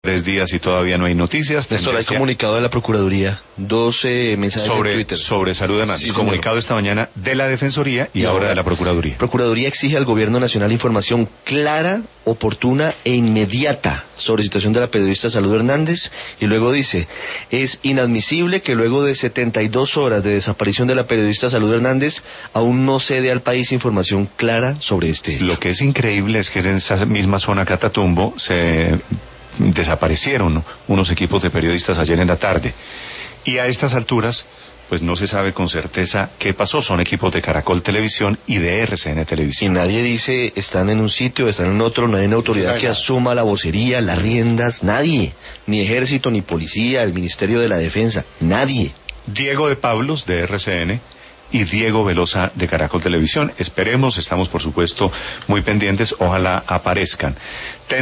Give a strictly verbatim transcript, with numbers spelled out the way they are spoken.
Tres días y todavía no hay noticias. Néstor, hay comunicado de la Procuraduría, dos eh, mensajes sobre, en Twitter. Sobre Salud Hernández, sí, comunicado esta mañana de la Defensoría y, y ahora, ahora de la Procuraduría. Procuraduría exige al Gobierno Nacional información clara, oportuna e inmediata sobre la situación de la periodista Salud Hernández, y luego dice, es inadmisible que luego de setenta y dos horas de desaparición de la periodista Salud Hernández aún no se dé al país información clara sobre este hecho. Lo que es increíble es que en esa misma zona Catatumbo se desaparecieron unos equipos de periodistas ayer en la tarde, y a estas alturas pues no se sabe con certeza qué pasó. Son equipos de Caracol Televisión y de R C N Televisión. Y nadie dice están en un sitio, están en otro, no hay una autoridad sí, que asuma la vocería, las riendas, nadie, ni ejército, ni policía, el Ministerio de la Defensa, nadie. Diego de Pablos de R C N y Diego Velosa de Caracol Televisión. Esperemos, estamos por supuesto muy pendientes, ojalá aparezcan.